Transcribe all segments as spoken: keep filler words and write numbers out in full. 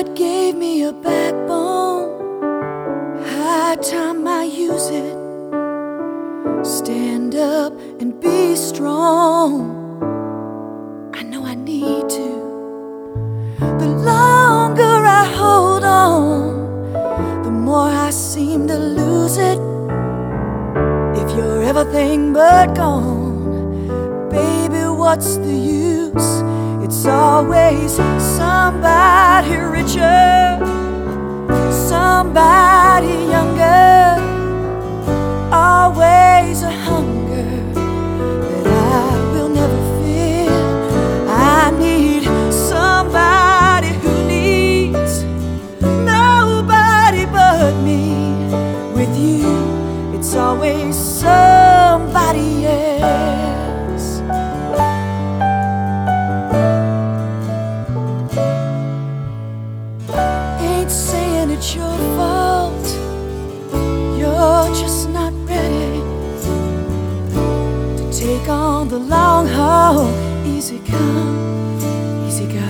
God gave me a backbone. High time I use it. Stand up and be strong. I know I need to. The longer I hold on, the more I seem to lose it. If you're everything but gone, baby, what's the use? It's always somebody richer, somebody younger, always a hunger that I will never feel. I need somebody who needs nobody but me. With you, it's always somebody else. Ain't saying it's your fault, you're just not ready to take on the long haul. Easy come, easy go.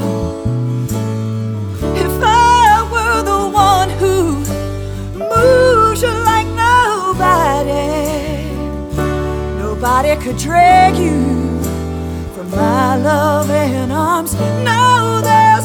If I were the one who moves you like nobody, nobody could drag you from my loving arms. No, there